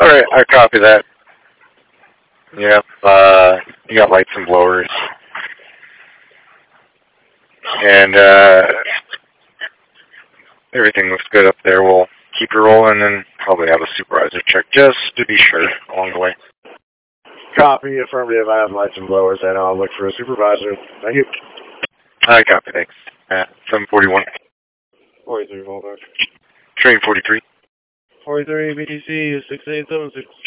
Alright, I copy that. Yep, you got lights and blowers. And, everything looks good up there. We'll keep it rolling and probably have a supervisor check just to be sure along the way. Copy, affirmative. I have lights and blowers, and I'll look for a supervisor. Thank you. I copy, thanks. 741. 43, fallback. Train 43. 43, BTC 6876.